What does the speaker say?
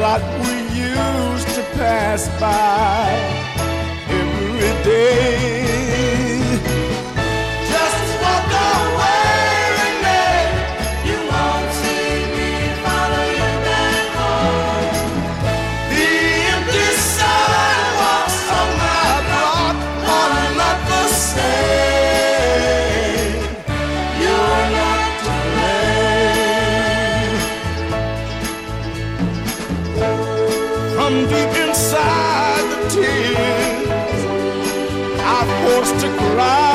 spot we used to pass by every day. Just walk away, Renee. You won't see me follow you back home. The empty sidewalks on my block are not the same. You're not to blame. From deep inside the tears I forced to cry,